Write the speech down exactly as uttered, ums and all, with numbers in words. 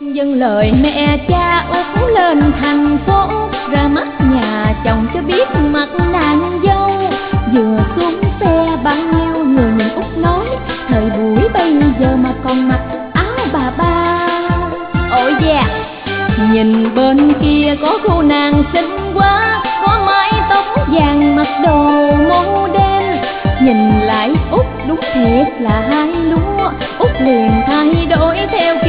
Dâng lời mẹ cha út lên thành phố, ra mắt nhà chồng cho biết mặt nàng dâu. Vừa xuống xe bao nhiêu người nhìn út nói, thời buổi bây giờ mà còn mặc áo bà ba. Ôi da, nhìn bên kia có cô nàng xinh quá, có mái tóc vàng mặc đồ màu đen. Nhìn lại út đúng thiệt là hai lúa, út liền thay đổi theo